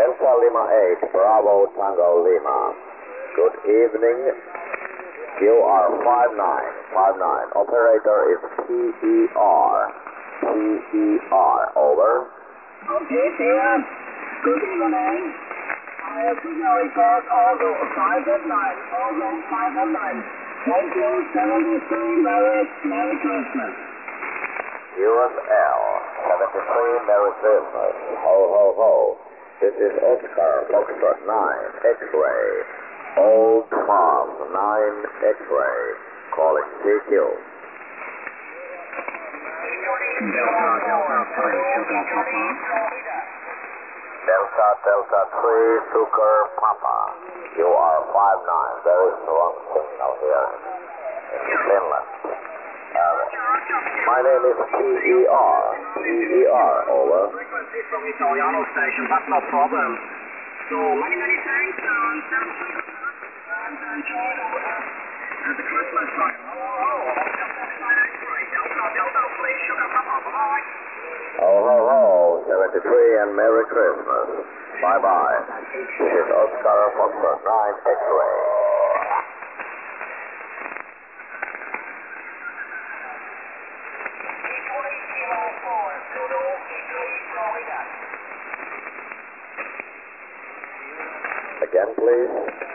Delta Lima 8, Bravo Tango Lima. Good evening. You are 59. Operator is PER. PER, over. Okay, Sarah. Good evening. I have signal report Algo 519. Algo 519. Thank you, 73. Merry Christmas. USL 73, Merry Christmas. Ho, ho, ho. This is Oscar, Foxtrot 9, X-ray. Old Tom 9, X-ray. Calling CQ. Delta 3, Sugar Papa. You are 59. Very strong signal here in Finland. My name is PER. PER, over. Frequency from Italiano station, that's no problem. So, many thanks, and enjoy the Christmas time. Delta 3, Sugar Papa, bye-bye. Ho, ho, ho. 73 and Merry Christmas. Bye-bye. This is Oscar Foxtrot 9, X-ray. Again, please.